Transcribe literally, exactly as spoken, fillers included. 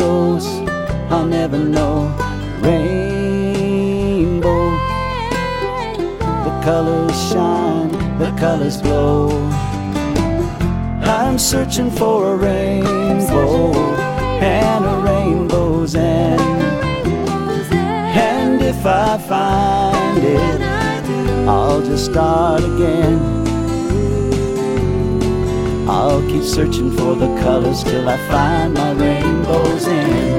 goes, I'll never know. Rainbow, the colors shine, the colors glow. I'm searching for a rainbow and a rainbow's end. And if I find it, I'll just start again. I'll keep searching for the colors till I find my rainbow's end.